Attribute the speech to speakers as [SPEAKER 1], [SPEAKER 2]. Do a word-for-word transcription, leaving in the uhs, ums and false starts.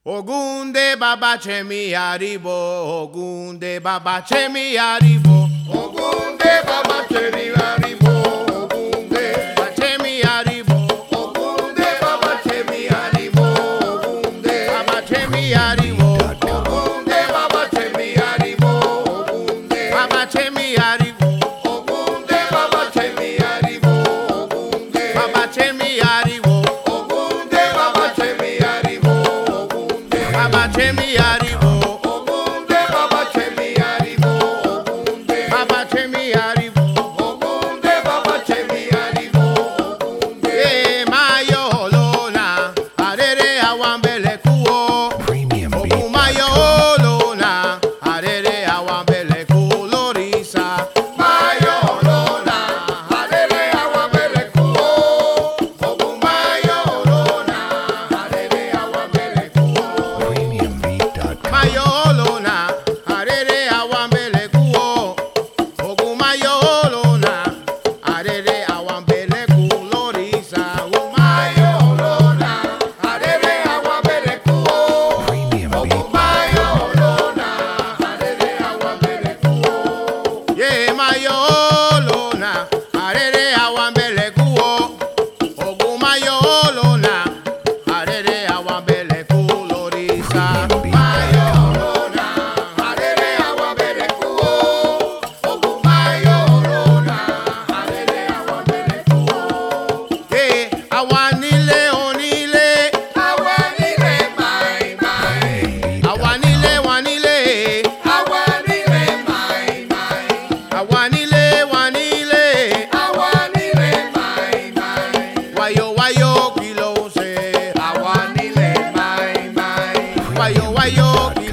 [SPEAKER 1] Ogunde baba chemi aribo, Ogunde baba chemi aribo,
[SPEAKER 2] Ogunde baba chemi aribo, Ogunde
[SPEAKER 1] baba chemi aribo,
[SPEAKER 2] Ogunde baba chemi aribo, Ogunde
[SPEAKER 1] baba chemi aribo,
[SPEAKER 2] Ogunde baba chemi aribo, Ogunde
[SPEAKER 1] baba chemi aribo,
[SPEAKER 2] Ogunde baba chemi aribo, Ogunde
[SPEAKER 1] baba chemi aribo,
[SPEAKER 2] Ogunde baba chemi aribo, Ogunde
[SPEAKER 1] baba chemi aribo,
[SPEAKER 2] Ogunde baba chemi aribo, Ogunde
[SPEAKER 1] baba chemi aribo,
[SPEAKER 2] Ogunde baba chemi aribo, Ogunde
[SPEAKER 1] eh mayo lona, arere awambele kuo,
[SPEAKER 3] Premium
[SPEAKER 1] Ogun
[SPEAKER 3] beat.
[SPEAKER 1] mayo lona, arere awambele kulorisa.
[SPEAKER 2] Mayo lona, harere awambele kuo. Ogun mayo lona, harere awambele kuo.
[SPEAKER 3] Premium beat dot com.
[SPEAKER 1] Mayolona, arere awambele kuo. Ogun mayolona, arere awambele kulorisa.
[SPEAKER 2] Mayo lona, harere awambele kuo.
[SPEAKER 3] Premium
[SPEAKER 2] Ogun
[SPEAKER 3] beat.
[SPEAKER 2] mayo lona, harere awambele kuo.
[SPEAKER 1] Ye mayolona, arere awambele kuo. Ogun mayolona, arere awambele kulorisa.
[SPEAKER 3] Premium beat
[SPEAKER 2] Mayo
[SPEAKER 3] dot com.
[SPEAKER 2] lona, harere awambele kuo. Ogun mayo lona, harere awambele kuo.
[SPEAKER 1] Ye awanile onile,
[SPEAKER 2] Àwa nílé máì máì.
[SPEAKER 1] awanile wanile,
[SPEAKER 2] Àwa nílé máì máì.
[SPEAKER 1] awanile wanile.
[SPEAKER 2] Àwa nílé máì máì.
[SPEAKER 1] Wayo wayo kí ló ń ṣe?
[SPEAKER 2] Àwa nílé máì máì.
[SPEAKER 1] Wayo wayo kí